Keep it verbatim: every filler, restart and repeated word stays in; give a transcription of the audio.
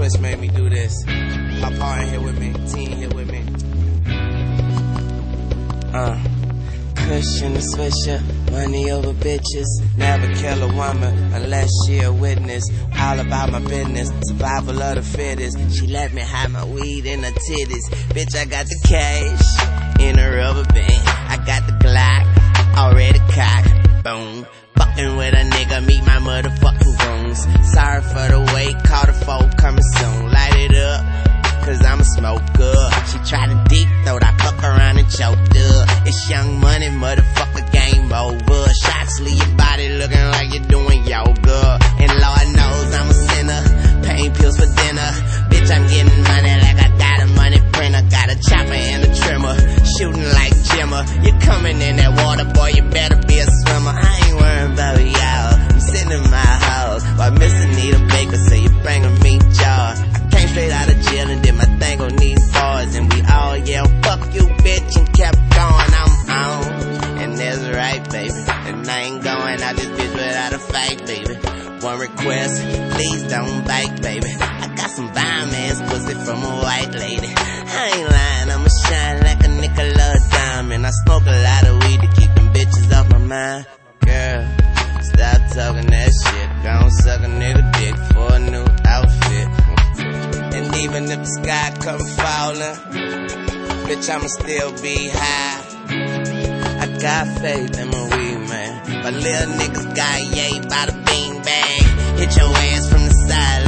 Twist made me do this. My partner here with me, team here with me. Uh, cushion and swisher, money over bitches. Never kill a woman unless she a witness. All about my business, survival of the fittest. She let me hide my weed in her titties. Bitch, I got the cash in a rubber band. I got the Glock already cocked. Boom. Fucking with a nigga, meet my motherfucking goons. Sorry for the wait, call the phone coming soon. Light it up, cause I'm a smoker. She tried to deep throat, I fuck around and choked up. It's Young Money, motherfucker, game over. Shots leave your body looking like you're doing yoga. And Lord knows I'm a sinner, pain pills for dinner. Bitch, I'm getting money like I got a money printer. Got a chopper and a trimmer, shooting like Jimmer. You're coming in that water, boy, you better be a swimmer. I ain't worrying about y'all, I'm sitting in my house while Miss Anita Baker say you're bringing me joy. I came straight out of jail and did my thing on these bars, and we all yelled, fuck you, bitch, and kept going. I'm on, and that's right, baby. And I ain't going out this bitch without a fight, baby. One request, please don't bite, baby. I got some bomb-ass pussy from a white lady. I ain't lying, I'ma shine like a nickel or a diamond. I smoke a lot of weed to keep them bitches off my mind. Girl, stop talking that shit. Gon' suck a nigga dick for a new outfit. And even if the sky come falling, bitch, I'ma still be high. I got faith in my weed, man. But little niggas got yay by the bean bag. Hit your ass from the side